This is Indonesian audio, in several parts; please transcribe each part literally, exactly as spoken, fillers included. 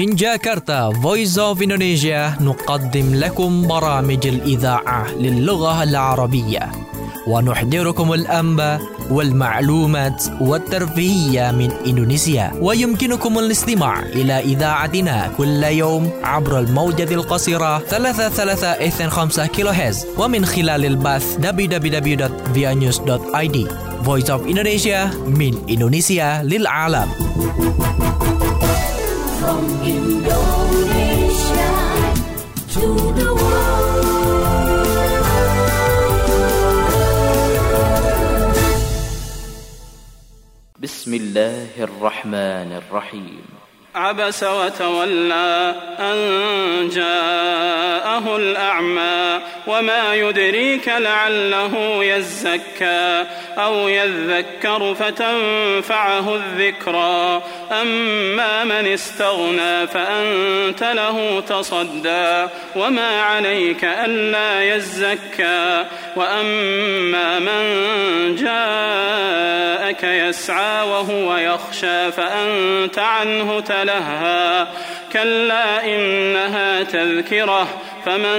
من جاكرتا Voice of Indonesia نقدم لكم برامج الإذاعة للغة العربية ونحضركم الأنباء والمعلومات والترفيهية من إندونيسيا. ويمكنكم الاستماع إلى إذاعتنا كل يوم عبر الموجة القصيرة ثلاثة ثلاثة اثنين خمسة كيلو هرتز ومن خلال البث دبليو دبليو دبليو دوت via news دوت i d. Voice of Indonesia من إندونيسيا للعالم. From Indonesia to the world. بسم الله الرحمن الرحيم. عبس وتولى أن جاءه الأعمى وما يدريك لعله يزكى أو يذكر فتنفعه الذكرى أما من استغنى فأنت له تصدى وما عليك ألا يزكى وأما من جاءك يسعى وهو يخشى فأنت عنه تلهى كلا إنها تذكرة فمن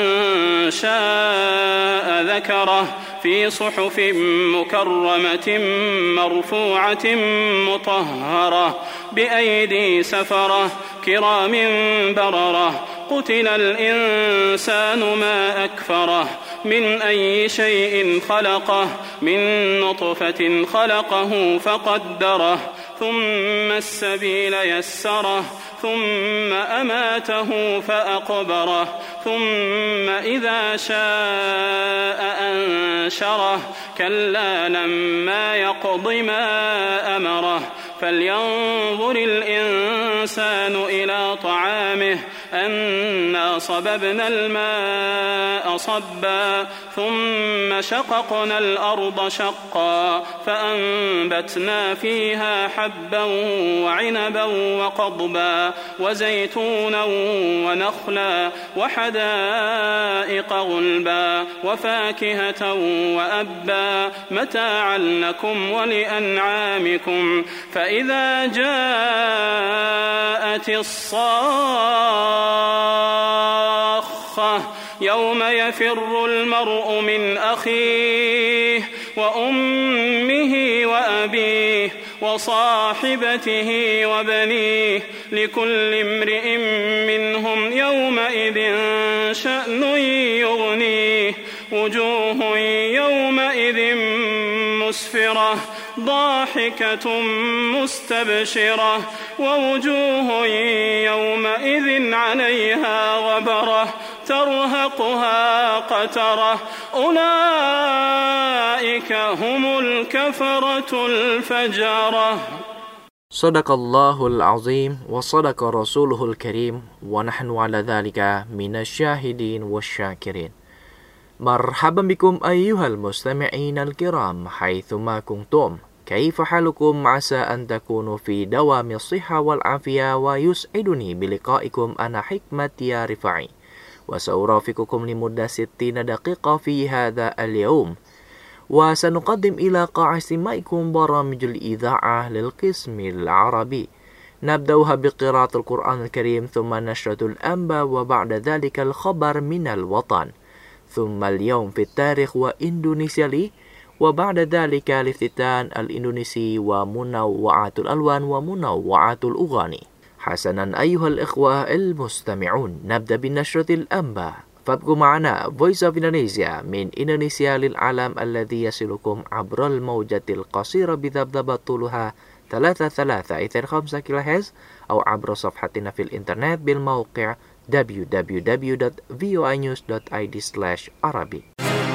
شاء ذكره في صحف مكرمة مرفوعة مطهرة بأيدي سفرة كرام بررة قتل الإنسان ما أكفره من أي شيء خلقه من نطفة خلقه فقدره ثم السبيل يسره ثم أماته فأقبره ثم إذا شاء أنشره كلا لما يقض ما أمره فلينظر الإنسان إلى طعامه أنا صببنا الماء صبا ثم شققنا الأرض شقا فأنبتنا فيها حبا وعنبا وقضبا وزيتونا ونخلا وحدائق غلبا وفاكهة وأبا متاعا لكم ولأنعامكم فإذا جاءت الصاخة يوم يفر المرء من أخيه وأمه وأبيه وصاحبته وبنيه لكل امرئ منهم يومئذ شأن يغنيه وجوه يومئذ مسفرة ضاحكة مستبشرة ووجوه يومئذ عليها غبرة ترهقها قترة أولئك هم الكفرة الفجرة. صدق الله العظيم وصدق رسوله الكريم ونحن على ذلك من الشاهدين والشاكرين. مرحبا بكم أيها المستمعين الكرام حيثما كنتم. كيف حالكم؟ عسى أن تكونوا في دوام الصحة والعافية ويسعدني بلقائكم أنا حكمة يا رفاعي وسأرافقكم لمدة ستين دقيقة في هذا اليوم وسنقدم إلى قاع استماعكم برامج الإذاعة للقسم العربي. نبدأها بقراءة القرآن الكريم ثم نشرة الأنباء وبعد ذلك الخبر من الوطن ثم اليوم في التاريخ وإندونيسيا لي وبعد ذلك الافتتان الإندونيسي ومنوعات الألوان ومنوعات الأغاني. حسنا أيها الإخوة المستمعون، نبدأ بنشرة الأنباء فابقوا معنا Voice of Indonesia من إندونيسيا للعالم الذي يصلكم عبر الموجة القصيرة بذبذبة طولها ثلاثة ثلاثة اثنين خمسة كيلو هرتز أو عبر صفحتنا في الإنترنت بالموقع دبليو دبليو دبليو دوت فيو نيوز دوت i d slash arabic.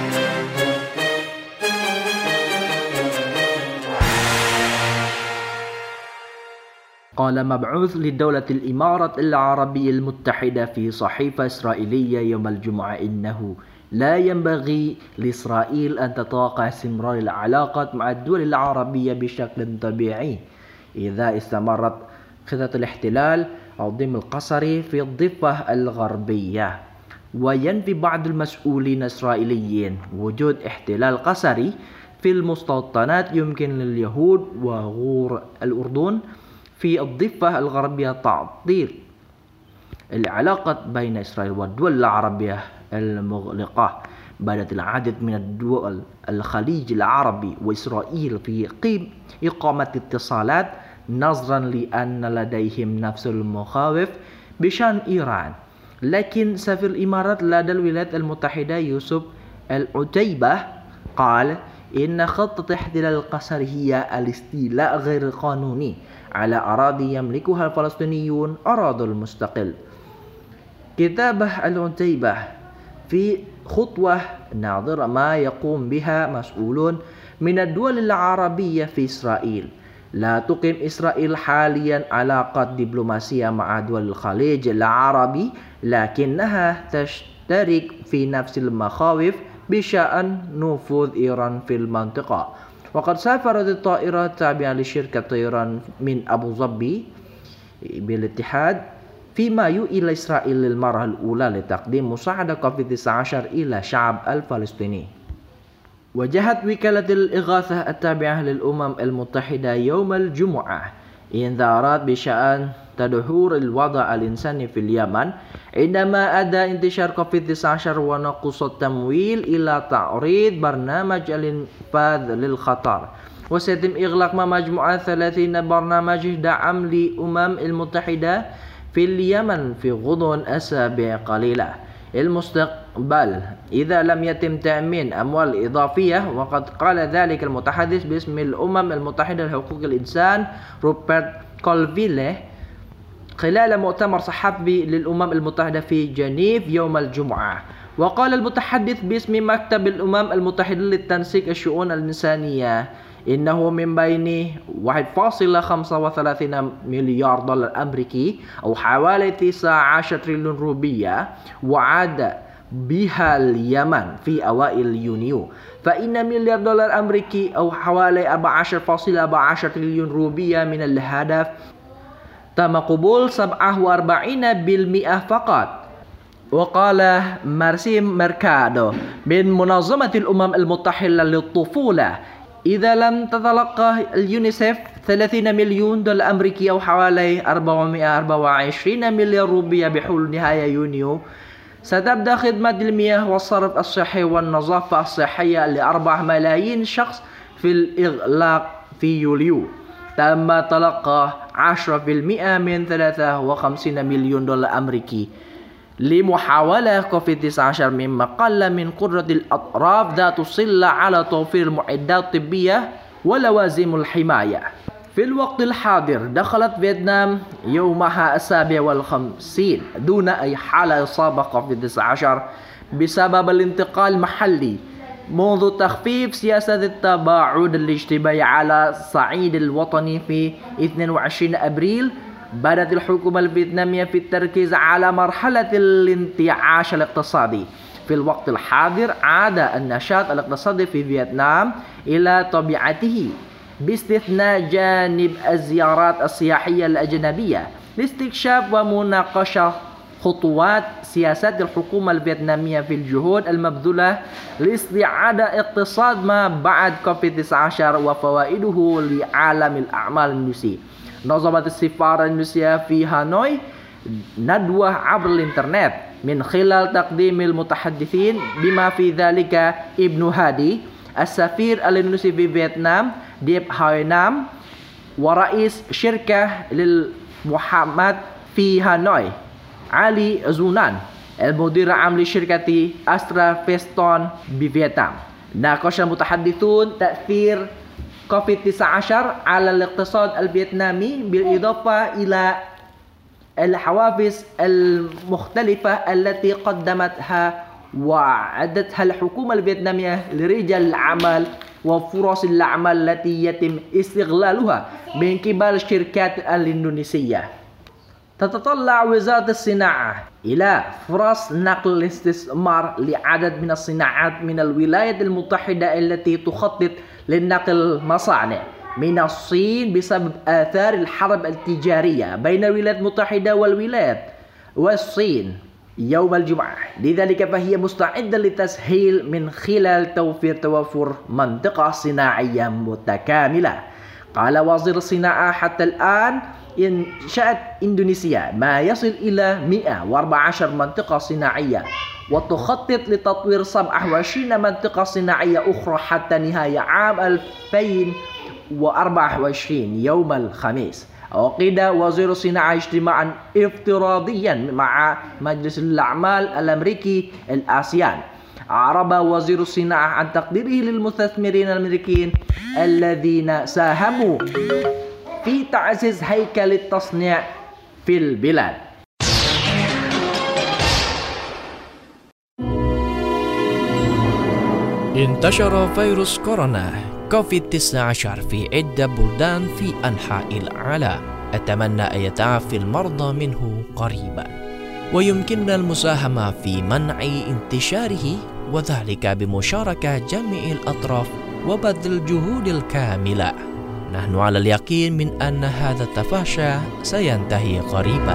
قال مبعوث لدولة الإمارة العربية المتحدة في صحيفة إسرائيلية يوم الجمعة إنه لا ينبغي لإسرائيل أن تتوقع استمرار العلاقات مع الدول العربية بشكل طبيعي إذا استمرت خطة الاحتلال الضم القسري في الضفة الغربية. وينفي بعض المسؤولين الإسرائيليين وجود احتلال قسري في المستوطنات يمكن لليهود وغور الأردن في الضفة الغربية تعطيل العلاقة بين إسرائيل والدول العربية المغلقة. بدأت العديد من الدول الخليج العربي وإسرائيل في قيم إقامة اتصالات نظرا لأن لديهم نفس المخاوف بشأن إيران. لكن سفير الإمارات لدى الولايات المتحدة يوسف العتيبة قال إن خطة احتلال القصر هي الاستيلاء غير القانوني على أراضي يملكها الفلسطينيون أراضي المستقل. كتابه العتيبة في خطوة ناظرة ما يقوم بها مسؤولون من الدول العربية في إسرائيل. لا تقيم إسرائيل حاليا علاقات دبلوماسية مع دول الخليج العربي، لكنها تشترك في نفس المخاوف بشأن نفوذ إيران في المنطقة. وقد سافرت الطائرة التابعة لشركة طيران من أبو ظبي بالاتحاد في مايو إلى إسرائيل للمرة الأولى لتقديم مساعدة كوفيد تسعة عشر إلى الشعب الفلسطيني. وجهت وكالة الإغاثة التابعة للأمم المتحدة يوم الجمعة إنذارات بشأن تدهور الوضع الإنساني في اليمن عندما أدى انتشار كوفيد تسعة عشر ونقص التمويل إلى تعريض برنامج الإنقاذ للخطر. وسيتم إغلاق مجموعة ثلاثين برنامج دعم للأمم المتحدة في اليمن في غضون أسابيع قليلة المستقبل إذا لم يتم تأمين أموال إضافية. وقد قال ذلك المتحدث باسم الأمم المتحدة لحقوق الإنسان روبرت كولفيله خلال مؤتمر صحفي للأمم المتحدة في جنيف يوم الجمعة. وقال المتحدث باسم مكتب الأمم المتحدة للتنسيق الشؤون الإنسانية إنه من بين واحد فاصلة خمسة وثلاثين مليار دولار أمريكي أو حوالي تسعة عشر تريليون روبية وعاد بها اليمن في أوائل يونيو، فإن مليار دولار أمريكي أو حوالي أربعة عشر فاصلة أربعة عشر تريليون روبية من الهدف تم قبول سبعة وأربعين بالمئة فقط. وقال مارسيم ميركادو من منظمة الأمم المتحدة للطفولة إذا لم تتلقى اليونيسيف ثلاثين مليون دولار أمريكي أو حوالي أربعمئة وأربعة وعشرين مليار روبية بحلول نهاية يونيو ستبدأ خدمة المياه والصرف الصحي والنظافة الصحية لأربعة ملايين شخص في الإغلاق في يوليو. تم تلقى عشرة بالمئة من ثلاثة وخمسين مليون دولار أمريكي لمحاولة كوفيد تسعة عشر مما قل من قدرة الأطراف ذات الصلة على توفير المعدات الطبية ولوازم الحماية. في الوقت الحاضر دخلت فيتنام يومها السابع والخمسين دون أي حالة إصابة كوفيد تسعة عشر بسبب الانتقال المحلي منذ تخفيف سياسة التباعد الاجتماعي على الصعيد الوطني في اثنين وعشرين أبريل. بدأت الحكومة الفيتنامية في التركيز على مرحلة الانتعاش الاقتصادي. في الوقت الحاضر عاد النشاط الاقتصادي في فيتنام إلى طبيعته باستثناء جانب الزيارات السياحية الأجنبية لاستكشاف ومناقشة خطوات سياسات الحكومة الفيتنامية في الجهود المبذولة لاستعادة اقتصاد ما بعد كوفيد تسعة عشر وفوائده لعالم الأعمال الروسي. نظمت السفارة الروسية في هانوي ندوة عبر الإنترنت من خلال تقديم المتحدثين بما في ذلك ابن هادي السفير الروسي في فيتنام ديب هاي نام ورئيس شركة للمحاماة في هانوي علي زونان المدير العام لشركة أسترا فيستون بفيتنام. ناقش المتحدثون تأثير كوفيد تسعة عشر على الاقتصاد الفيتنامي بالإضافة إلى الحوافز المختلفة التي قدمتها وعدتها الحكومة الفيتنامية لرجال الأعمال وفرص الأعمال التي يتم استغلالها من قبل الشركات الإندونيسية. تتطلع وزارة الصناعة إلى فرص نقل الاستثمار لعدد من الصناعات من الولايات المتحدة التي تخطط لنقل مصانع من الصين بسبب آثار الحرب التجارية بين الولايات المتحدة والولايات والصين يوم الجمعة. لذلك فهي مستعدة للتسهيل من خلال توفير توفر منطقة صناعية متكاملة. قال وزير الصناعة حتى الآن إنشأت إندونيسيا ما يصل إلى مئة وأربعة عشر منطقة صناعية وتخطط لتطوير سبعة وعشرين منطقة صناعية أخرى حتى نهاية عام ألفين وأربعة وعشرين يوم الخميس. عقد وزير الصناعة اجتماعا افتراضيا مع مجلس الأعمال الأمريكي الآسيان. أعرب وزير الصناعة عن تقديره للمستثمرين الأمريكيين الذين ساهموا في تعزيز هيكل التصنيع في البلاد. انتشر فيروس كورونا كوفيد تسعة عشر في عدة بلدان في أنحاء العالم. أتمنى أن يتعافى المرضى منه قريبا ويمكننا المساهمة في منع انتشاره، وذلك بمشاركة جميع الأطراف وبذل الجهود الكاملة. نحن على اليقين من أن هذا التفاشي سينتهي قريبا.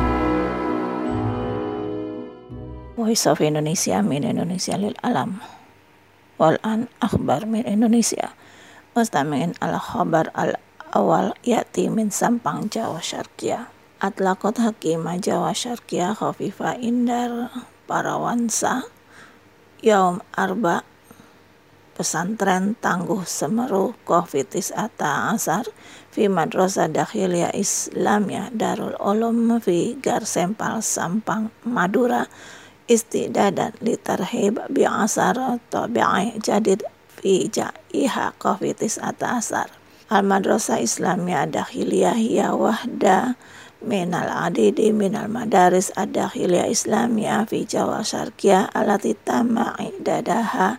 Voice of Indonesia من إندونيسيا للعالم. والآن أخبار من إندونيسيا. مستمعين على خبر الأول يأتي من Sampang Jawa Syarqiyah. أطلقت حكيمة جوا شرقية خفيفة إندر Parawansa يوم أربع pesantren Tangguh Semeru Covid تسعة عشر في مدرسة داخلية إسلامية دار العلوم في Garsempal Sampang Madura استعدادا لترحيب بعصر طبيعي جديد في جائحة كوفيد تسعة عشر. المدرسة الإسلامية الداخلية هي وحدة من العديد من المدارس الداخلية الإسلامية في جوا شرقية التي تم إعدادها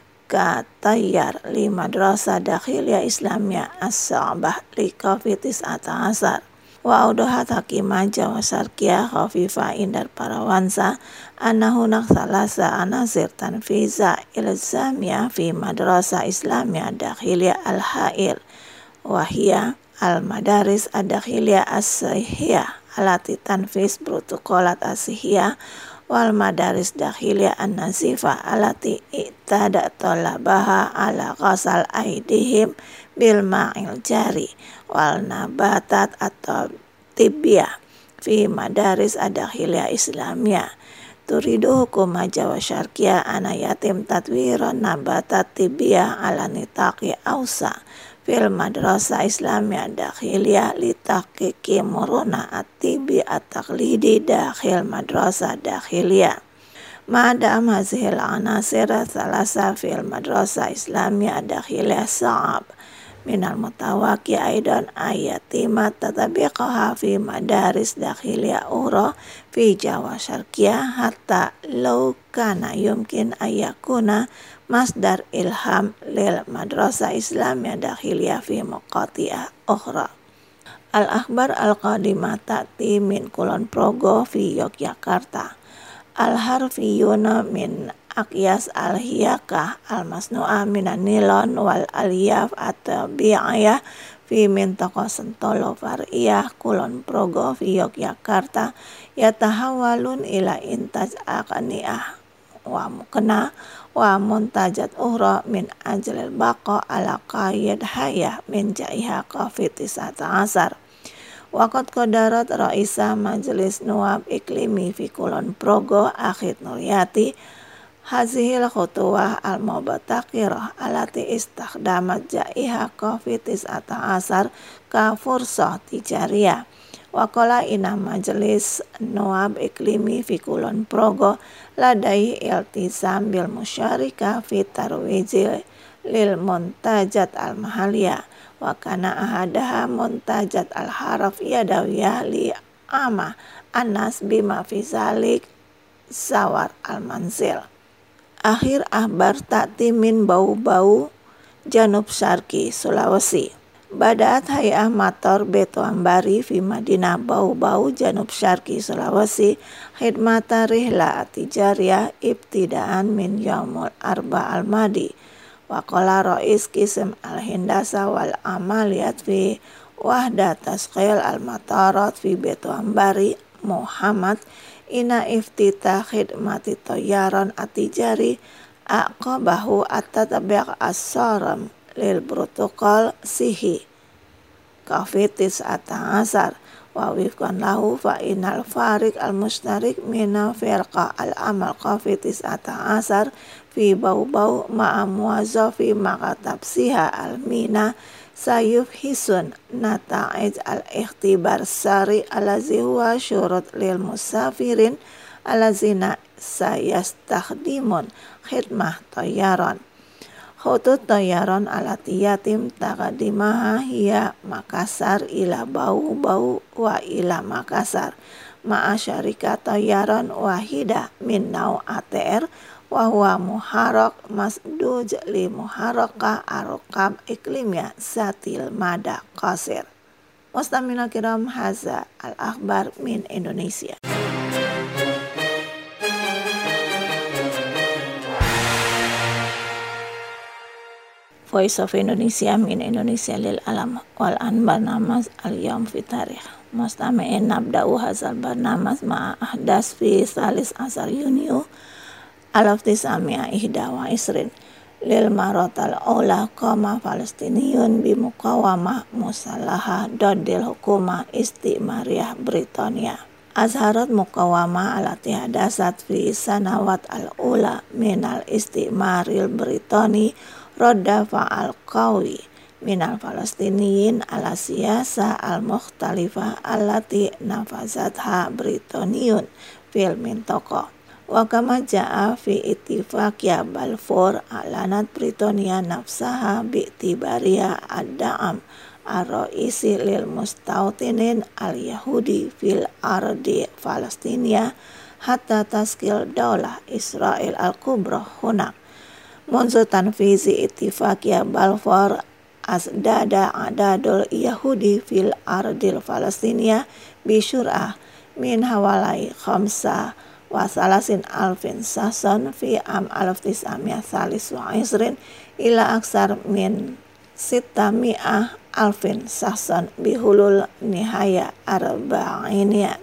كتيار لمدرسة داخلية إسلامية الصعبة لكوفيد تسعة عشر. وأوضحت حكيمة جوا شرقية خفيفة إندر Parawansa أن هناك ثلاثة عناصر تنفيذ إلزامية في مدرسة إسلامية داخلية الحائل، وهي المدارس الداخلية الصحية التي تنفذ بروتوكولات الصحية، والمدارس الداخلية النظيفة التي اعتاد طلابها على غسل أيديهم بالماء الجاري، والنباتات الطبية في مدارس الداخلية الإسلامية. تريد حكومة جوا شرقية أن يتم تطوير النباتات الطبية على نطاق أوسع في المدرسة الإسلامية الداخلية لتحقيق مرونة الطب التقليدي داخل المدرسة الداخلية. ما دام هذه العناصر الثلاثة في المدرسة الإسلامية الداخلية صعب من المتوقع أيضا أن يتم تطبيقها في مدارس داخلية أخرى في جوا شرقية، حتى لو كان يمكن أن يكون مصدر إلهام للمدرسة الإسلامية الداخلية في مقاطع أخرى. الأخبار القادمة تأتي من Kulon Progo في يوغياكارتا. الحرفيون من أقياس الهياكة المصنوعة من النيلون والألياف الطبيعية في منطقة سنتولو فرعية Kulon Progo في يوغياكارتا يتحولون إلى إنتاج أقنية ومكنة ومنتجات أخرى من أجل البقاء على قيد حياة من جائحة كوفيد تسعة عشر. وقد قدرت رئيس مجلس نواب إقليمي في Kulon Progo أخيت نورياتي هذه الخطوة المبتكرة التي استخدمت جائحة كوفيد تسعة عشر كفرصة تجارية. وقال إن مجلس نواب إقليمي في Kulon Progo لديه التزام بالمشاركة في الترويج للمنتجات المحلية، وكان أحدها منتجات الحرف يدوية لعامة الناس بما في ذلك زوار المنزل. Akhir akhbar ta'ti min bau-bau Janub Syarqi Sulawesi. Bada'at hay'ah mator Beto Ambari fi Madinah bau-bau Janub Syarqi Sulawesi khidmata rihla tijariyah ibtidaan min yaumul arba al-madi. Wa qala Rais Qism al-Hindasa wal amaliyat fi wahda tasqil al-matarat fi Beto Ambari Muhammad ina iftitah khidmati toyaron atijari aqabahu at-tatbiq as-saram lil protokol sihi Covid تسعة عشر wa wifqan lahu fa innal fariq al-mustarik mina firqa al-amal qafitis ata asar fi bau-bau ma'a muwazzafi makatab siha al-mina sayuf hisun nata'ij al-ikhtibar sari alazi huwa syurut lil musafirin alazina sayastakhdimun khidmah tayyaran. Khutut tayyaran alati yatim taqadimaha hiya Makassar ila bau-bau wa ila Makassar ma'a syarika tayyaran wahida min nau A T R wa huwa muharrak masduj li muharraka arqab iklimya zatil mada qasir. Mustamina kiram, haza al-akhbar min Indonesia. Voice of Indonesia min Indonesia lil alam wal an barnamas al yawm fi tarikh mustami'in nabda'u hazal barnamas ma'a ahdas fi salis asar yuniu alaf tisamia ihda wa isrin lil marotal ola koma Palestiniyun bimuqawamah musallaha dodil hukuma istimariyah Britania azharat muqawamah alati hadasat fi sanawat al-ula minal istimaril Britani rodda fa'al qawi minal Palestiniyin ala siyasa al-mukhtalifah allati nafazatha Britaniyun fil mintaqah. Wa kama ja'a fi ittifaqiyah Balfour alanat Britania nafsaha bi'tibariya ad-da'am ar-ra'isi lil mustawtinin al-Yahudi fil ardi Palestinia hatta taskil daulah Israel al-Kubra hunak. Munzu tanfizi ittifaqiyah Balfour asdada adadul Yahudi fil ardil Palestinia bisyur'ah min hawalai khamsa wa salasin alfin sason fi am alaf tis'amiyah salis wa isrin ila aksar min sita mi'ah alfin sason bihulul nihaya arba'iniyah.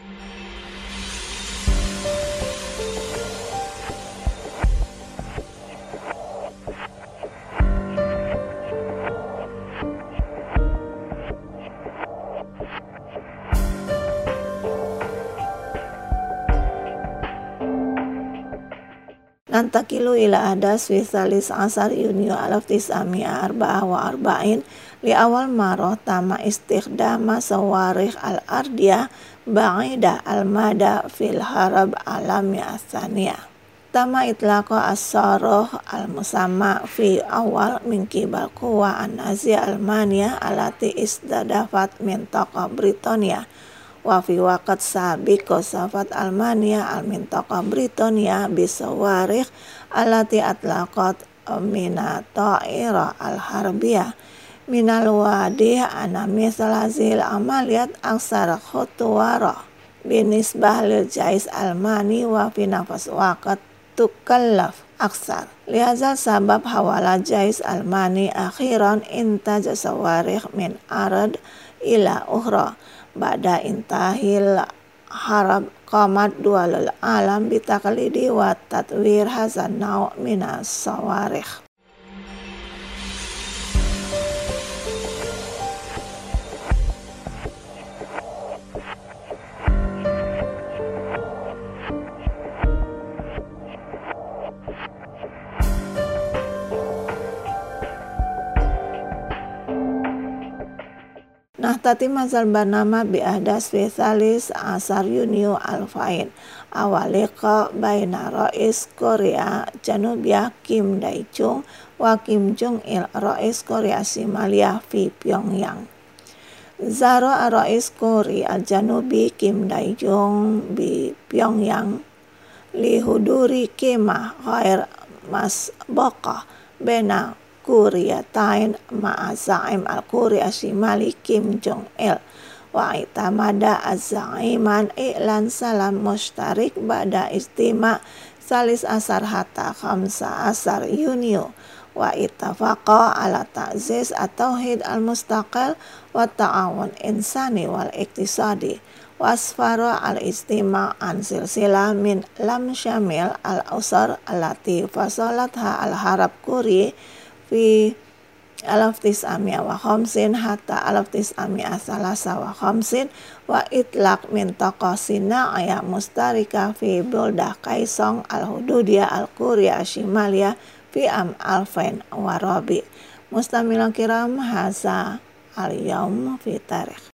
Nantakilu ila adas fi salis asar yunio alaf tis'amiyah arba'ah wa arba'in li awal maroh tama istikhdama sawarikh al-ardiyah ba'ida al-mada fil harab alami as-saniyah. Tama itlaqa as-saroh al-musamma fi awal min kibal quwa an-naziyah Almania alati isdadafat mintaqa Britania. Wa fi waqt sabiqo safat Almania al-mintaqa Britania bisawarikh alati atlaqat mina ta'ira al-harbiyah minal wadi ana misalazil amaliyat aksar khutuwara binisbah lil jais Almani wa fi nafas waqt tukallaf aksar. Lihaza sabab hawala jais Almani akhiran intaj sawarikh min arad ila ukhra ba'da intahil harab qamat dualul alam bitaqlidi wa tatwir hazan naw' minas sawarikh. Nah tati mazal barnama bi ahdas fi salis asar yunio alfain awalika baina rais Korea Janubiyah Kim Dae-jung wa Kim Jong Il rais Korea Shimaliyah fi Pyongyang. Zaro rais Korea Janubi Kim Dae-jung bi Pyongyang li huduri kemah ghair masbaqah bena Kuriyatain ma'a za'im al-Korea Shimali Kim Jong Il wa itamada az-za'iman i'lan salam mushtarik ba'da istima salis asar hatta khamsa asar yunio wa ittafaqa ala ta'ziz at-tauhid al-mustaqil wa ta'awun insani wal iktisadi wasfara al-istima an silsilah min lam syamil al-usar allati fasalatha al-harab Korea fi alaf tis'amia wa khamsin hatta alaf tis'amia salasa wa khamsin wa itlaq mintaqa sina'iyah mustarika fi buldah Kaisong al-Hududiyah al-Quriyah Shimaliyah fi am alfain wa rabi. Mustamilan kiram haza al-yawm fi tarikh.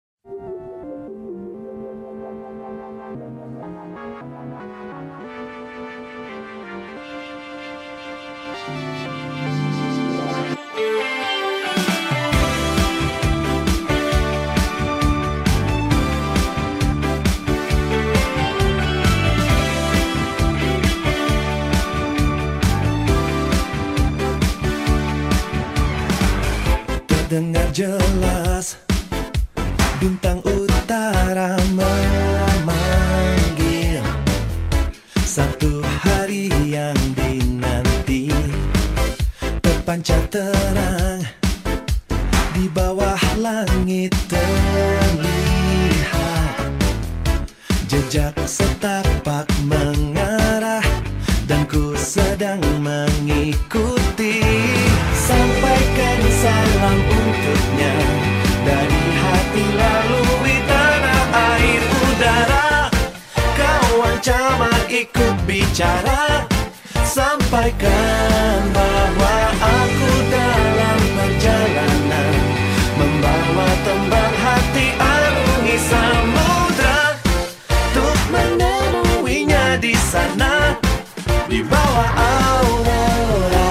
Dengar jelas bintang utara memanggil, satu hari yang dinanti terpancar terang di bawah langit terlihat jejak setapak mengarah dan ku sedang mengikuti. Sampaikan salam untuknya dari hati lalui tanah air udara. Kawan camat ikut bicara, sampaikan bahwa aku dalam perjalanan membawa tembang hati arungi samudra untuk menemuinya di sana di bawah aurora.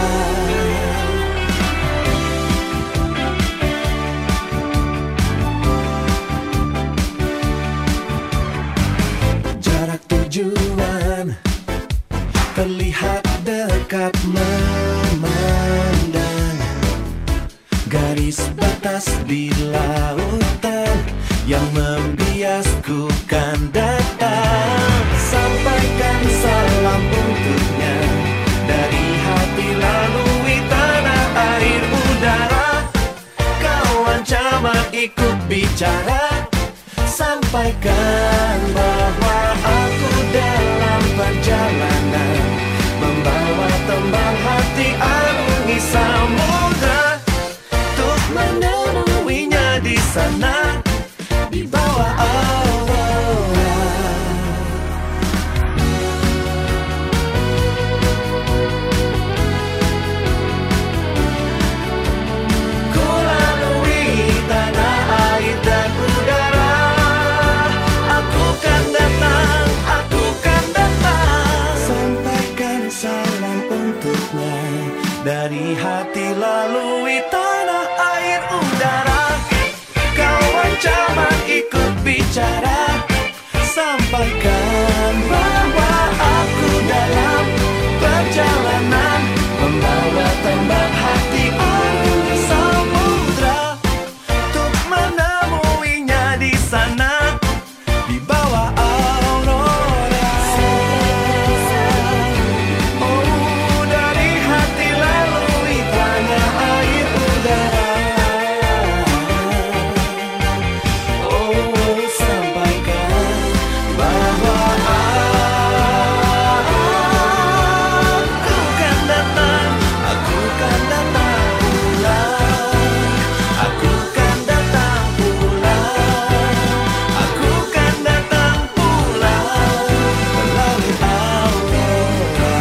Tujuan terlihat dekat memandang garis batas di lautan yang membiasku kan datang. Sampaikan salam untuknya dari hati lalui tanah air udara. Kawan camat ikut bicara, sampaikan bahwa aku dalam perjalanan membawa tembang hati arungi samudra untuk menemuinya di sana di bawah aurora. Ku lalui tanah air dan udara. Aku kan datang, aku kan datang. Sampaikan salam untuknya dari hati lalui tanah air udara. Kawan camat ikut bicara, sampaikan bahwa aku dalam perjalanan membawa tembang hati arungi samudra untuk menemuinya di sana di bawah aurora. Oh, dari hati lalui tanah air udara. Oh, sampaikan bahwa aku kan datang, aku kan datang pulang, aku kan datang pulang, aku kan datang pulang melalui aurora.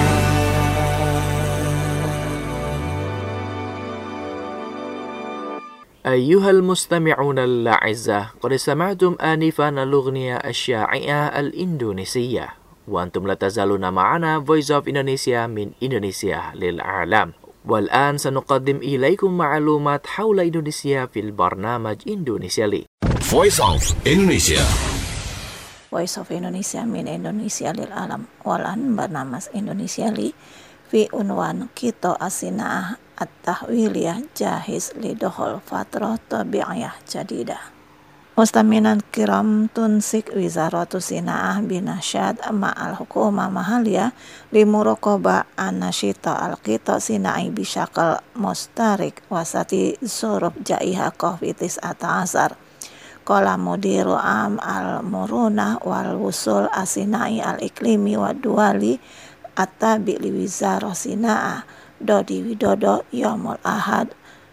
أيها المستمعون الأعزاء، قد سمعتم آنفا الأغنية الشائعة الإندونيسية، وأنتم لا تزالون معنا Voice of Indonesia من إندونيسيا للعالم. والآن سنقدم إليكم معلومات حول إندونيسيا في البرنامج إندونيسيا لي. Voice of Indonesia. Voice of Indonesia min Indonesia lil alam. Walan bernamas Indonesia li fi unwan kito asina'ah at-tahwiliyah jahiz lidohol fatroh tabi'iyah jadidah. Mustaminan kiram tunsik wizaratu sina'ah binasyad ma'al hukuma mahaliyah limurokoba anasyita al-qito sina'i bisyakal mustarik wasati surub jaiha kohvitis ata'asar. Kola mudiru am al-murunah wal wusul asinai al-iklimi wa duali attabi li wizaro sina'ah Dodi Widodo Yomul Ahad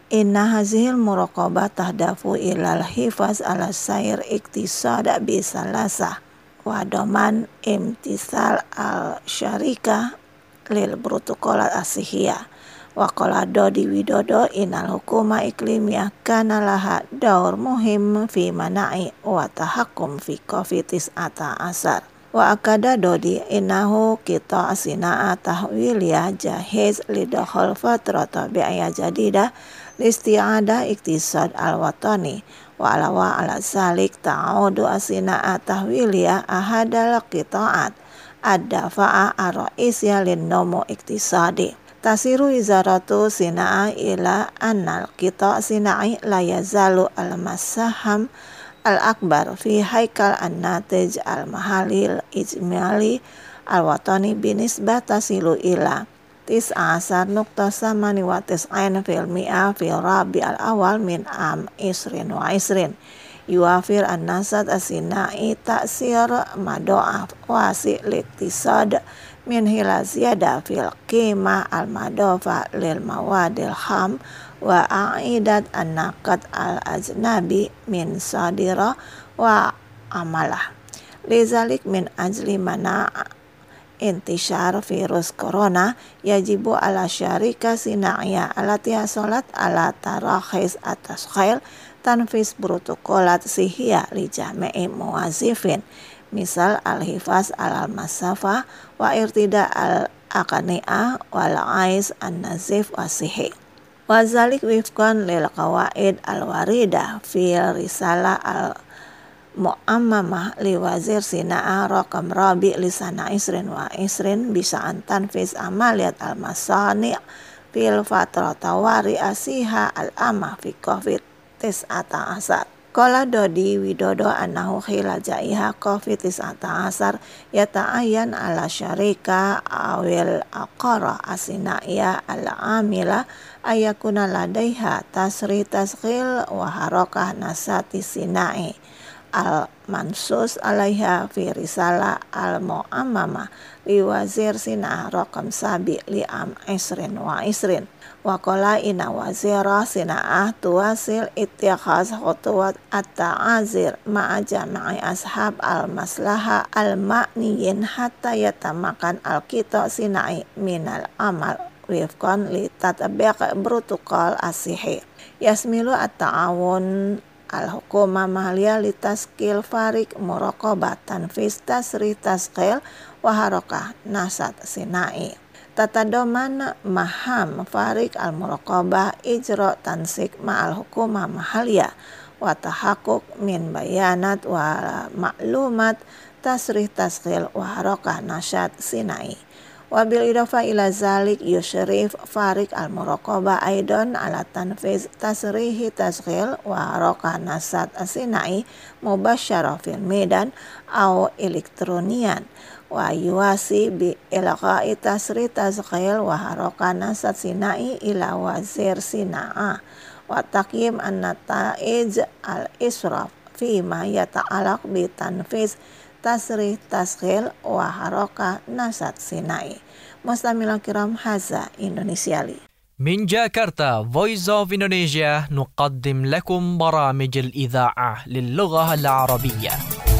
Inna hazihil muraqabah tahdafu ilal hifaz ala sair iktisada bisalasah wa doman imtisal al syarikah lil protokolat asihiyah. Wa qala Dodi Widodo inal hukuma iklimiyah kana laha daur muhim fi mana'i wa tahakkum fi kofitis ata asar. Wa akada Dodi innahu kita asina'a tahwiliyah jahiz lidakhol fatrata bi'aya jadidah listi'ada iktisad al-watani wa alawa ala salik ta'udu asina'a tahwiliyah ahadal qita'at ad-dafa'a ar-ra'isya lin-nomu iktisadi. Tasiru izaratu sina'a ila annal kita sina'i la yazalu al-masaham al-akbar fi haikal an-natij al-mahalil ijmali al-watani binisbah tasilu ila tis'a asar nukta samani wa tis'ain fil mi'a fil rabi al-awal min am isrin wa isrin yuafir an-nasad as-sina'i ta'sir mado'af wasi liktisad min hila ziyada fil qimah al-madofa lil mawadil kham wa a'idat an-naqad al-ajnabi min sadira wa amalah. Lizalik min ajli mana intishar virus corona yajibu ala syarika sina'iyah alati hasolat ala tarakhis atas khail tanfis protokolat sihiyah li jami'i muwazifin misal al-hifaz al-masafa wa irtida al-aqani'ah wal-ais an-nazif wa sihi. Wazalik wifkan lil qawaid al-waridah fil risalah al-mu'ammamah li wazir sina'a rakam rabi li sana isrin wa isrin bisa antanfis amaliyat al-masani' fil fatrata wari asiha al-amah fi covid tis'ata asar. Qala Dodi Widodo annahu khila jaiha covid tis'ata asar yata'ayyan ala syarika awil aqara asinaiya al-amila ayakuna ladaiha tasri tasghil wa harakah nasati sinai al-mansus alaiha fi risalah al-mu'ammamah li wazir sina'ah rakam sabi li am isrin wa isrin. Wa qala inna wazira sina'ah tuwasil ittikhaz khutuwat at-ta'azir ma'a jama'i ashab al-maslaha al-ma'niyin hatta yatamakan al-kita sina'i minal amal wifqan li tatbiq protokol asihi. Yasmilu at-ta'awun al-hukuma mahaliyah li taskil farik muraqabah tanfis tasri taskil wa harakah nasat sina'i. Tatadoman maham farik al-muraqabah ijra tansik ma'al hukuma mahaliyah wa tahakkuk min bayanat wa ma'lumat tasrih tasghil wa harakah nasyat sinai. Wa bil idafa ila zalik yushrif farik al-muraqabah aidan ala tanfiz tasrihi tasghil wa harakah nasat sinai mubasyara fil medan au elektronian wa yuwasi bi ilqa'i tasri tasghil wa harakana sat sinai ila wazir sina'ah wa taqyim an-nata'ij al-israf fi ma yata'alaq bi tanfiz tasri tasghil wa harakah nasat sinai. Mustamila kiram haza Indonesiali. من جاكرتا Voice of Indonesia نقدم لكم برامج الإذاعة للغة العربية.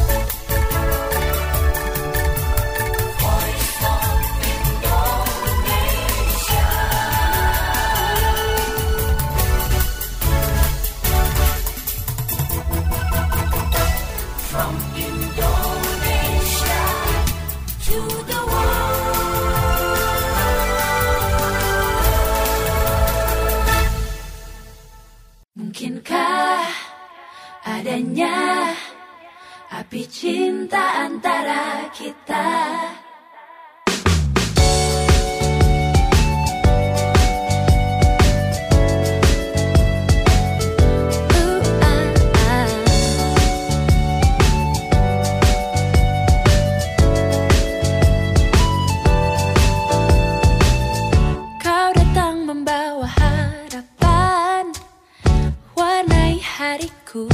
Mungkinkah adanya api cinta antara kita? Kau datang membawa harapan, warnai hariku.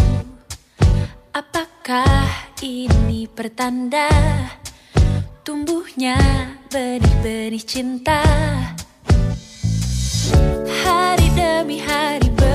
Apakah ini pertanda tumbuhnya benih-benih cinta? Hari demi hari ber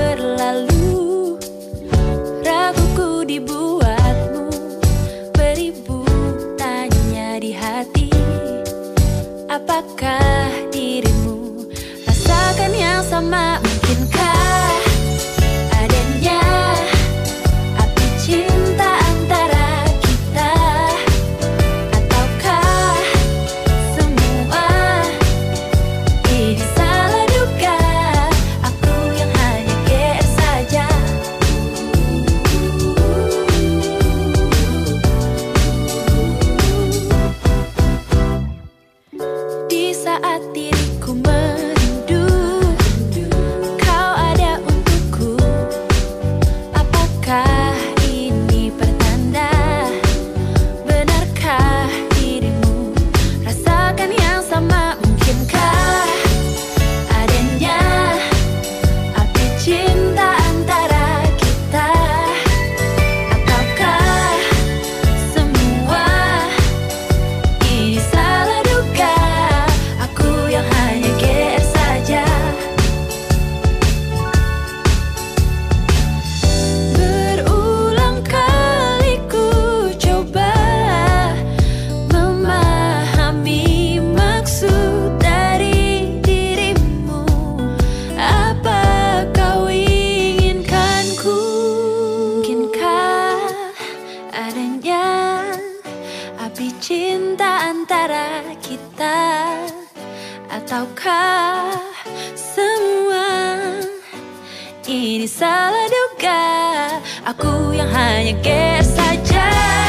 antara kita, ataukah semua ini salah duga? Aku yang hanya ger saja.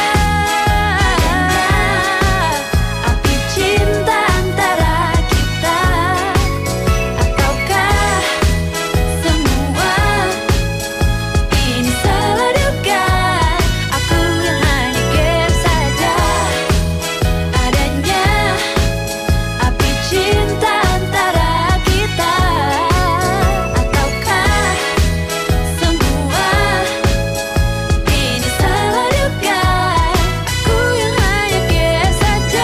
Api cinta antara kita, ataukah semua ini salah duga? Aku yang hanya ger saja. Adanya api cinta antara kita, ataukah semua ini salah duga? Aku yang hanya ger saja.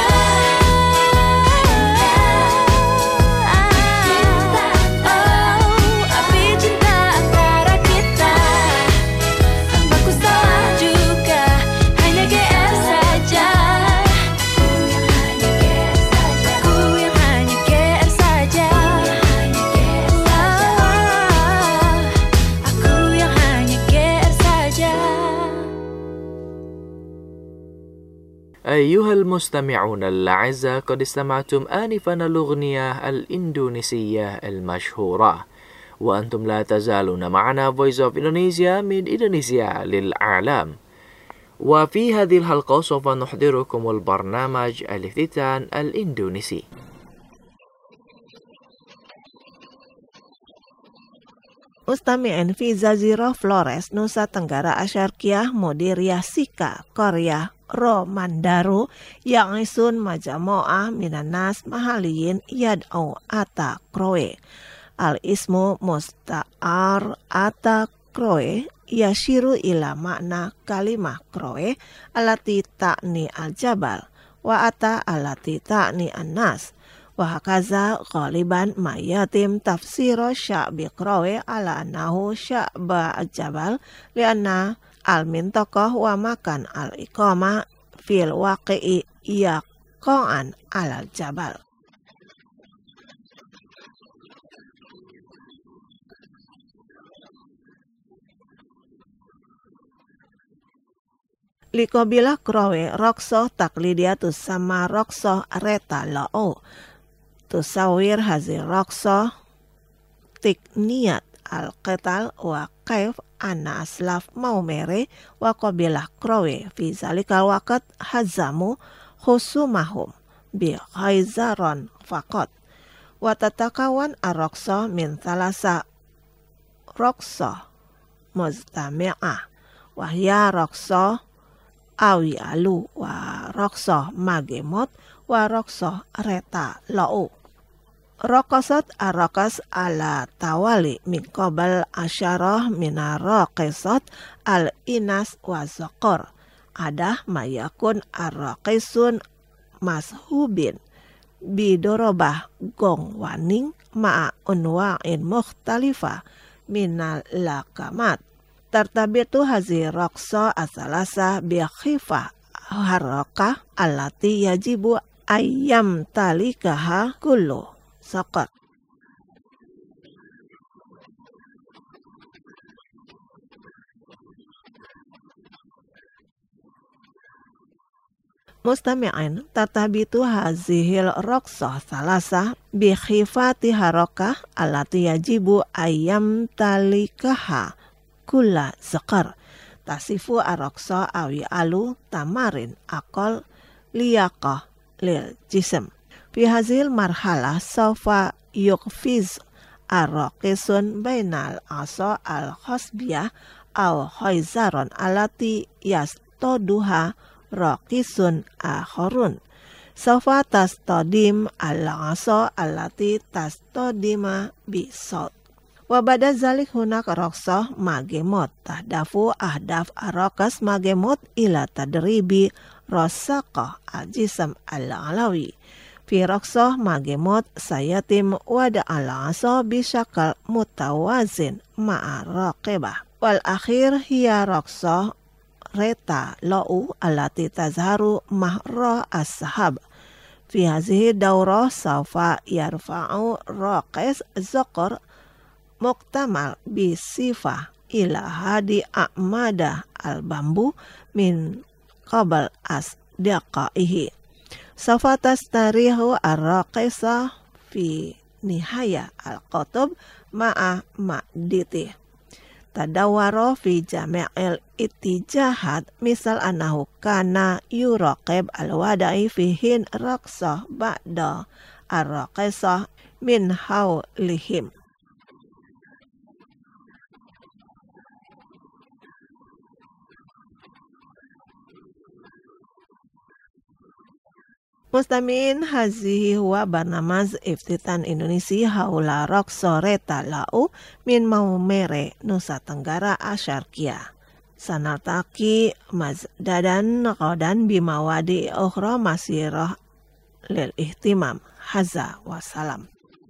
Oh, api cinta antara kita, hambaku salah juga, hanya ger saja. Aku yang hanya ger saja. Aku yang hanya ger saja. أيها المستمعون الأعزاء، قد استمعتم آنفا الأغنية الإندونيسية المشهورة، وأنتم لا تزالون معنا Voice of Indonesia من إندونيسيا للعالم. وفي هذه الحلقة سوف نحضركم البرنامج الافتتان الإندونيسي. Mustami'in fi Jazirah Flores, Nusa Tenggara Asyarkiyah, Mudiriyah Sika, Korea, Ro Mandaru, yang isun majamo'ah minanas mahaliyin yad'u ata kroe. Al-ismu musta'ar ata kroe, yashiru ila makna kalimah kroe, alati ta'ni al-jabal, wa ata alati ta'ni an-nas. Wahakaza ghaliban mayatim tafsiro sya'bi krowe ala anahu sya'ba jabal lianna al-mintokoh wa makan al-iqamah fil waqi'i yaqo'an ala jabal. Likobilah krowe roksoh taklidiatus sama roksoh reta la'o. Tusawir hazir roksoh tikniat al-qital wa kaif anna aslaf maumere wa qabilah krowe fi zalikal waqt hazamu khusumahum bi khayzaron faqat wa tatakawan ar-roksoh min thalasa roksoh mustami'ah wa hiya roksoh awi alu wa roksoh magemot wa roksoh reta la'u. Rokosat arakas ala tawali min qabal asyarah mina rokesot al inas wa zokor. Adah mayakun arakisun mashubin bidorobah gong waning ma'a unwa'in mukhtalifa minal lakamat. Tertabitu hazi rokso asalasa biakhifah harakah alati yajibu ayam talikaha kullu saqat. Mustami'in tatabitu hazihil roksoh salasa bi khifati harakah alati yajibu ayam talikaha kulla zakar. Tasifu arokso awi alu tamarin akol liyaqah lil jism. Fi hazil marhalah sofa yukfiz arroqisun bainal aso al khosbiyah au khayzaron alati yastoduha roqisun akhorun. Sofa tastodim al aso alati tastodima bisot. Wabada zalik hunak roksoh magemot tahdafu ahdaf arokas magemot ila tadribi rosakoh al-jism al-alawi. Fi roksoh magemot sayatim wada al-aso bisyakal mutawazin ma'a raqibah. Wal akhir hiya roksoh reta lo'u alati tazharu mahra as-sahab. Fi hazihi daurah sawfa yarfa'u raqis zokor muktamal bisifah ila hadi a'mada al-bambu min qabal as daqaihi. Sawfa tastarihu ar-raqisah fi nihaya al-qutub ma'a ma'diti. Tadawwaro fi jami'il ittijahat misal annahu kana yuraqib al-wada'i fihin raqsah ba'da ar-raqisah min hawlihim. Mustami'in hazihi huwa barnamaz iftitan Indonesia haula raqsa reta lau min maumere Nusa Tenggara Asyarkia. Sanartaki mazdadan qadan bimawadi ukhra masirah lil ihtimam. Haza wassalam.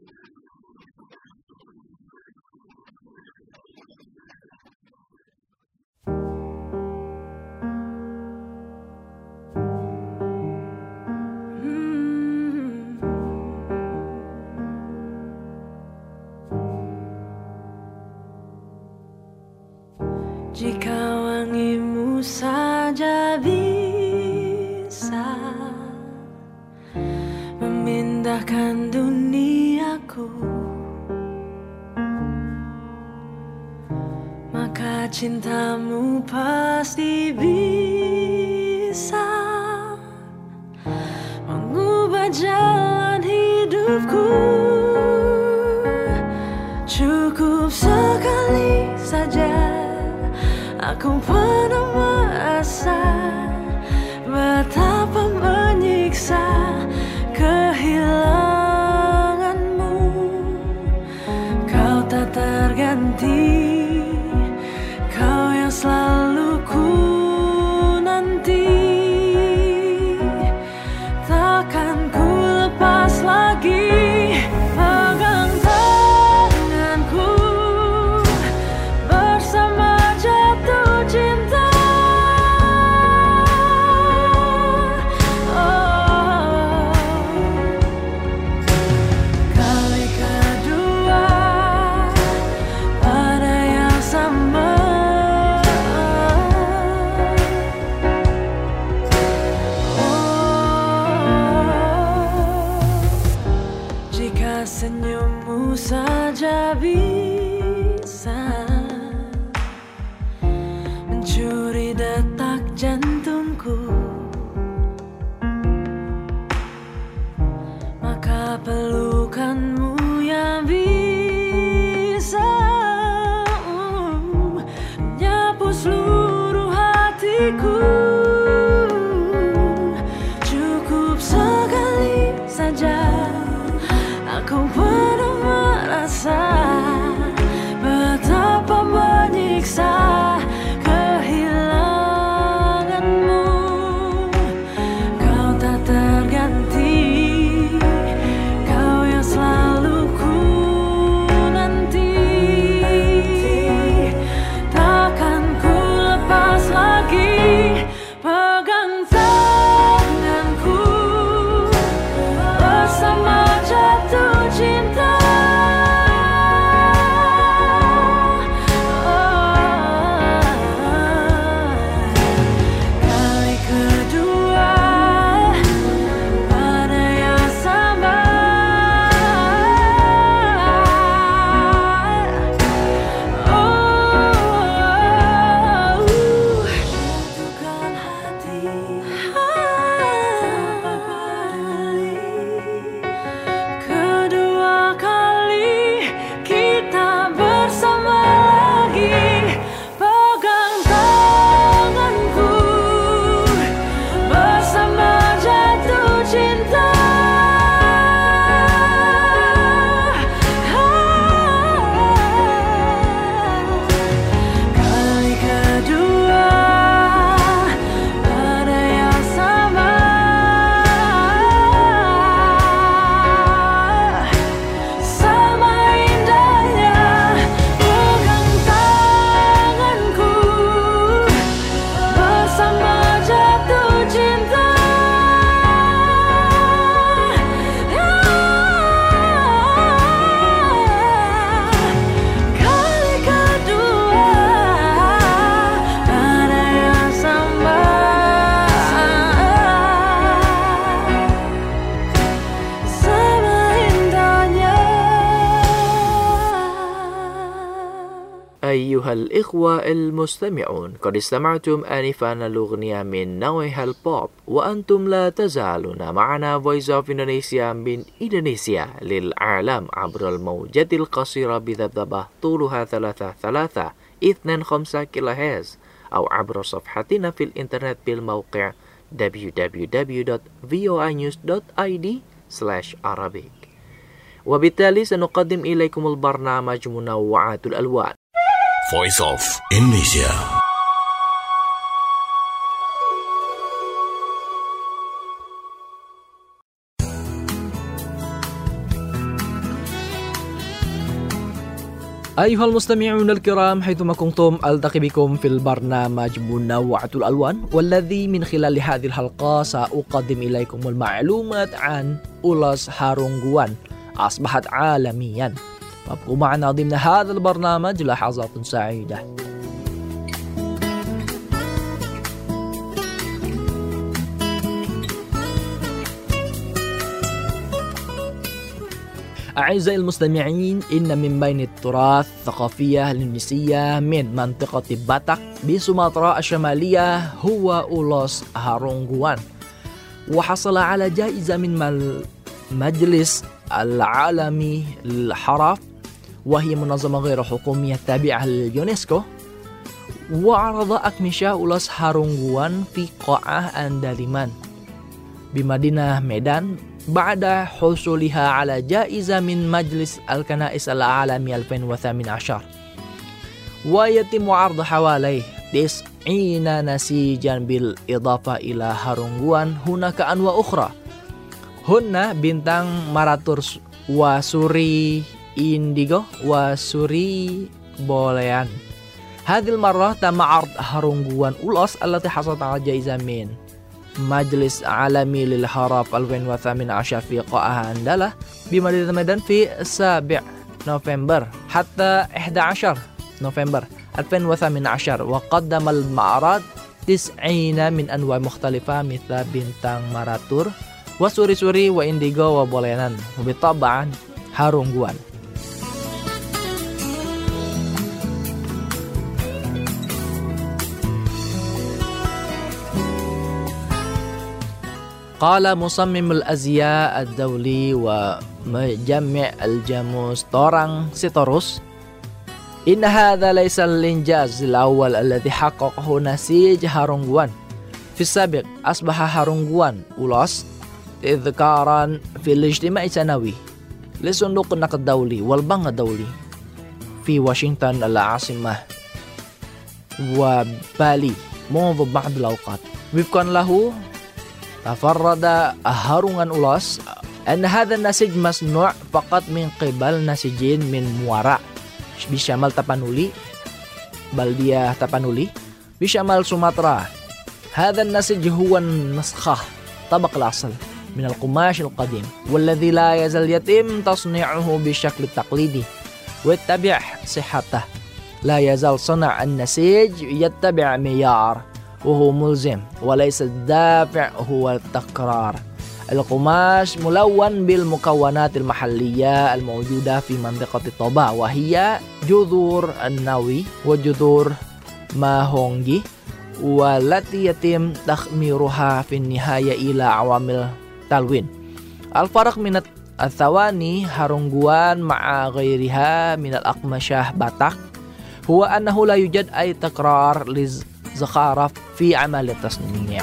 Jika wangimu saja bisa memindahkan duniaku, maka cintamu pasti bisa mengubah jalan hidupku. Cukup sekali saja aku pernah merasa betapa menyiksa kehilanganmu. Kau tak terganti, kau yang selalu ku nanti. Takkan ku lepas lagi pegang tanganku bersama jatuh cinta. Oh, kali kedua pada yang sama. Oh, jika senyummu saja bisa mencuri detak jantungku, maka pelukanmu yang bisa uh, menyapu seluruh hatiku. Cukup sekali saja aku pernah merasa betapa menyiksa kehilanganmu. Kau tak terganti, kau yang selalu ku nanti. Takkan ku lepas lagi أيها الإخوة المستمعون، قد استمعتم آنفا الأغنية من نوعها البوب، وأنتم لا تزالون معنا Voice of Indonesia من إندونيسيا للعالم عبر الموجات القصيرة بذبذبة طولها ثلاثة ثلاثة اثنين خمسة كيلو هرتز، أو عبر صفحتنا في الإنترنت بالموقع دبليو دبليو دبليو دوت فوa news دوت آي دي سلاش arabic. وبالتالي سنقدم إليكم البرنامج منوعات الألوان Voice of Indonesia. أيها المستمعون الكرام، حيثما كنتم ألتقي بكم في البرنامج منوعة الألوان، والذي من خلال هذه الحلقة سأقدم إليكم المعلومات عن أولاس هارونغوان أصبحت عالميا. وابقوا معنا ضمن هذا البرنامج لحظات سعيدة. أعزائي المستمعين، إن من بين التراث الثقافية الإندونيسية من منطقة باتاك بسومطرة الشمالية هو أولاس هارونغوان، وحصل على جائزة من المجلس العالمي للحرف، وهي منظمة غير حكومية تابعة لليونسكو. وعرض أكمشة أولاس هارونغوان في قاعة أنداليمان بمدينة ميدان بعد حصولها على جائزة من مجلس الكنائس العالمي ألفين وثمانية عشر. ويتم عرض حوالي تسعين نسيجا بالإضافة إلى هارونغوان. هناك أنواع أخرى، هن بنتang maratur وسوري إنديغو وسوري بوليان. هذه المرة تم عرض هارونغوان أولاس التي حصلت على جائزة من مجلس عالمي للحرف ألفين وثمانية عشر في قاعة أندلة بمدينة ميدان في السابع نوفمبر حتى أحد عشر نوفمبر ألفين وثمانية عشر. وقدم المعرض تسعين من أنواع مختلفة مثل بنتang maratur وسوري-سوري وإنديغو وبوليان، وبالطبع هارونغوان. قال مصمم الأزياء الدولي ومجمع الجاموس تورang سيتوروس: إن هذا ليس الإنجاز الأول الذي حققه نسيج هارونغوان. في السابق أصبح هارونغوان أولاس إذكارا في الاجتماع السنوي لصندوق النقد الدولي والبنك الدولي في واشنطن العاصمة وبالي منذ بعض الأوقات. وفقا له تفرد هارونغوان أولاس أن هذا النسيج مصنوع فقط من قبل نسيجين من موارا بشمال تابانولي بلدية تابانولي بشمال سومطرة. هذا النسيج هو النسخة طبق الأصل من القماش القديم، والذي لا يزال يتم تصنيعه بالشكل التقليدي ويتبع صحته. لا يزال صنع النسيج يتبع معيار وهو ملزم، وليس الدافع هو التكرار. القماش ملون بالمكونات المحلية الموجودة في منطقة طوبا، وهي جذور النوي وجذور ماهونجي، والتي يتم تخميرها في النهاية إلى عوامل تلوين. الفرق من الثواني هارونغوان مع غيرها من الأقمشة باتاك هو أنه لا يوجد أي تكرار للزخارف في عمل التصنيع.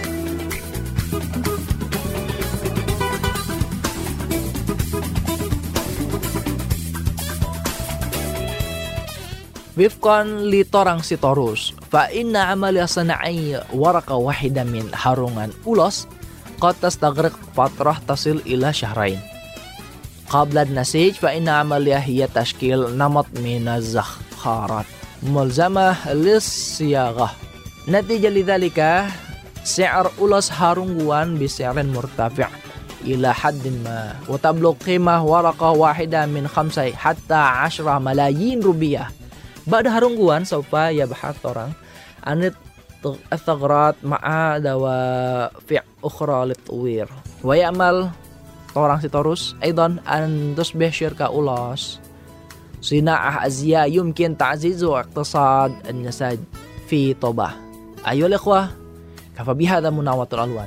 وفقا لتورang سيتوروس، فإن عملية صناعي ورقة واحدة من هارونغوان أولاس قد تستغرق فترة تصل إلى شهرين. قبل النسيج فإن عملية هي تشكيل نمط من الزخارات ملزمة للصياغة. نتيجة لذلك سعر أولاس هارونغوان بسعر مرتفع إلى حد ما، وتبلغ قيمة ورقة واحدة من خمسة حتى عشرة ملايين روبية. بعد هارونغوان سوف يبحث تورang عن الثغرات مع دوافع أخرى للتطوير، ويأمل تورang سيتوروس أيضا أن تصبح شركة أولاس صناعة أزياء يمكن تعزيز اقتصاد النساج في طوبة. أيها الإخوة، كفى بهذا مناوة الألوان.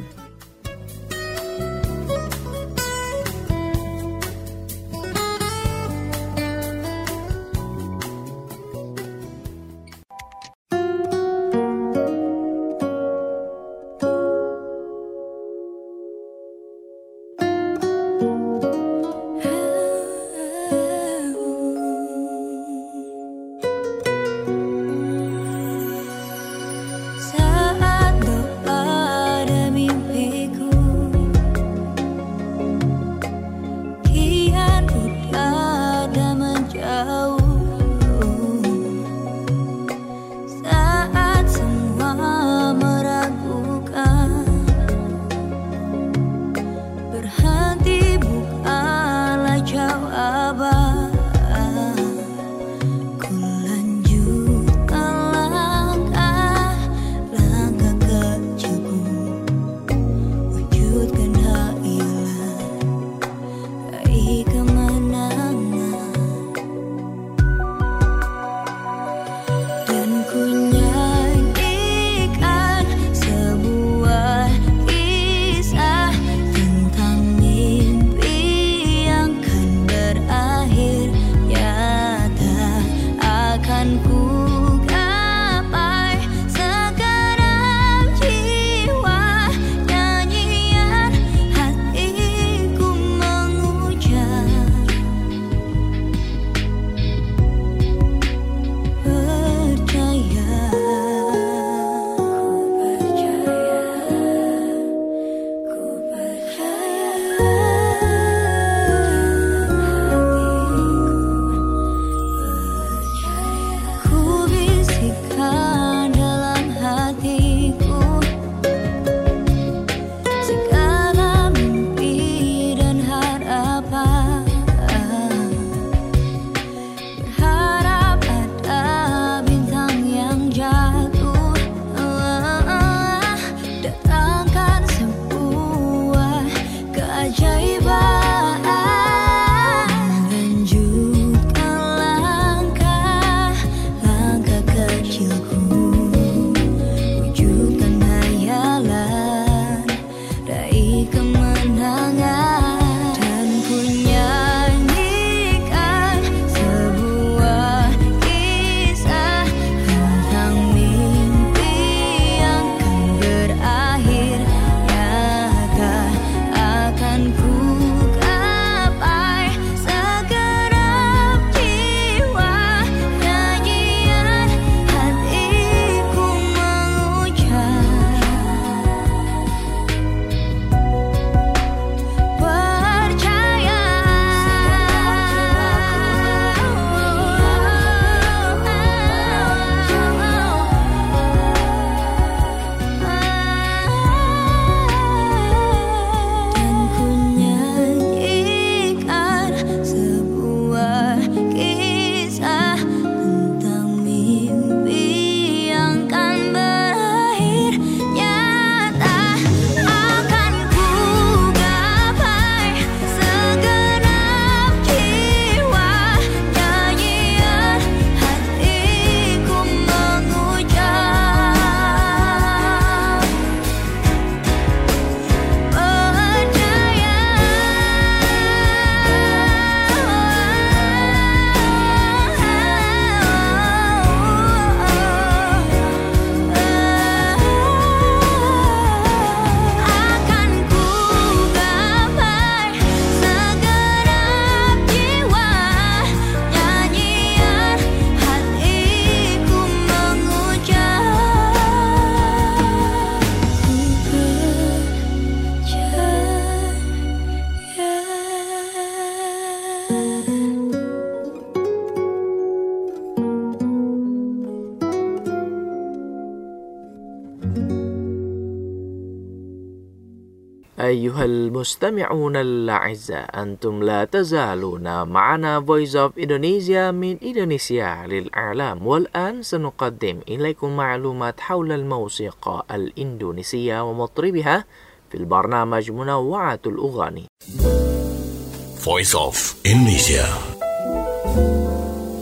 أيها المستمعون الأعزاء، أنتم لا تزالون معنا Voice of Indonesia من إندونيسيا للإعلام. والآن سنقدم إليكم معلومات حول الموسيقى الإندونيسية ومطربها في البرنامج منوعة الأغاني. Voice of Indonesia.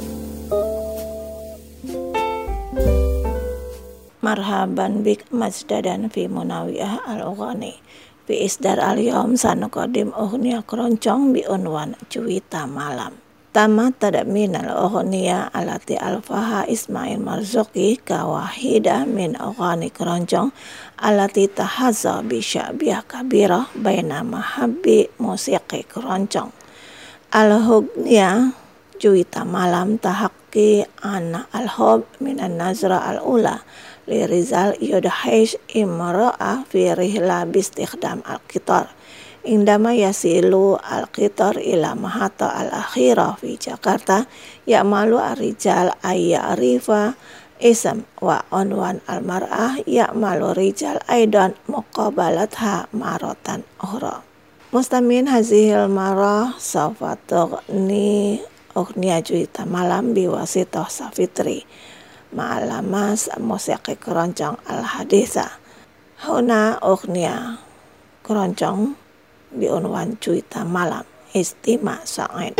Marhaban bik majdadan fi munawiyah al-ughani. Bi isdar al-yawm sanuqadim ughniya keroncong bi unwan cuita malam. Tama tadamin al-ughniya alati alfaha Ismail Marzuki kawahida min ughani keroncong alati tahazza bi sya'biyah kabirah baina mahabbi musiqi keroncong. Al-ughniya cuita malam tahakki ana al-hub min an-nazra al-ula li Rizal Yudhaish imra'a fi rihla bistikhdam al-qitar indama yasilu al-qitar ila mahata al-akhirah fi Jakarta ya'malu ar-rijal ayya'rifa ism wa unwan al-mar'ah ya'malu rijal aidan muqabalatha maratan ukhra. Mustamin hazihil marah sawfa tughni ughniya cuita malam biwasitah Safitri ma'alamas musiqi keroncong al-haditha. Huna ughniya keroncong biunwan cuita malam istima sa'id.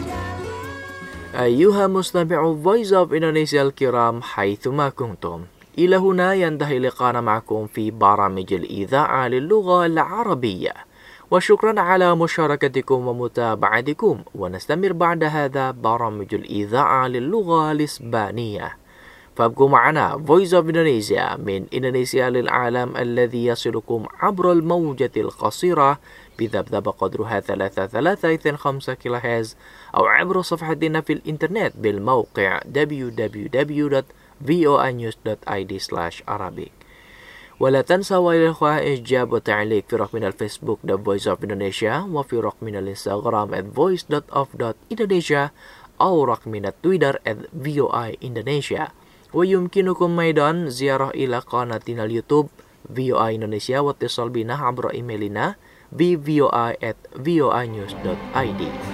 Ayuha mustami'u Voice of Indonesia al-kiram haitsuma kuntum. إلى هنا ينتهي لقاءنا معكم في برامج الإذاعة للغة العربية، وشكرا على مشاركتكم ومتابعتكم. ونستمر بعد هذا برامج الإذاعة للغة الإسبانية، فابقوا معنا Voice of Indonesia من إندونيسيا للعالم الذي يصلكم عبر الموجة القصيرة بذبذب قدرها ثلاثة ثلاثة اثنين خمسة كيلو هرتز، أو عبر صفحتنا في الإنترنت بالموقع دبليو دبليو دبليو دوت فوa news دوت اي دي سلاش arabic. ولا تنسوا يا الإخوة إعجاب وتعليق في رقمنا الفيسبوك The Voice of Indonesia، وفي رقمنا الإنستغرام at voice dot of dot indonesia، أو رقمنا التويتر at voi indonesia. ويمكنكم أيضا زيارة إلى قناتنا اليوتيوب فوa Indonesia واتصال بنا عبر إيميلنا b v o i at voa news dot i d.